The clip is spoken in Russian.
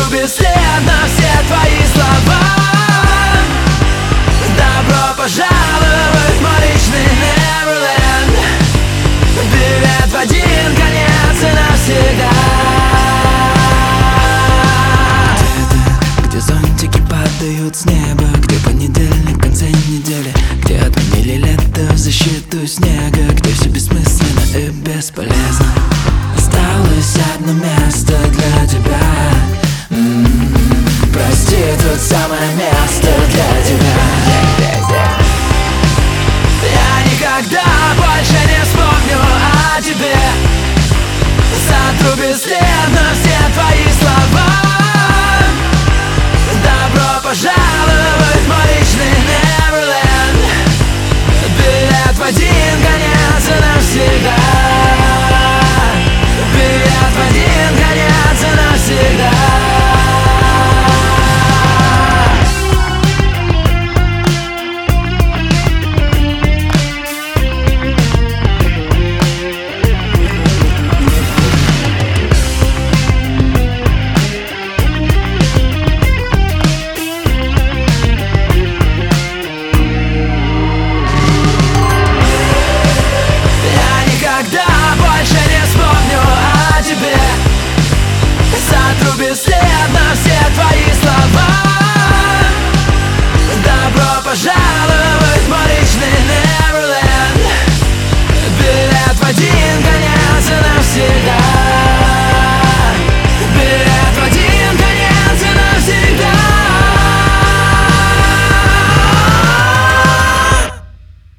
бесследно все твои слова. Добро пожаловать в мой личный Неверленд. Билет в один конец и навсегда. Где зонтики падают с неба, где понедельник в конце недели, где отменили лето в защиту снега, где все бессмысленно и бесполезно. Осталось одно место для тебя. Прости, тут самое место для тебя. Я никогда больше не вспомню о тебе. Сотру бесследно все твои слова. Добро пожаловать в мой личный Неверленд. Билет в один конец и навсегда. Билет в один конец и навсегда. Больше не вспомню о тебе. Сотру бесследно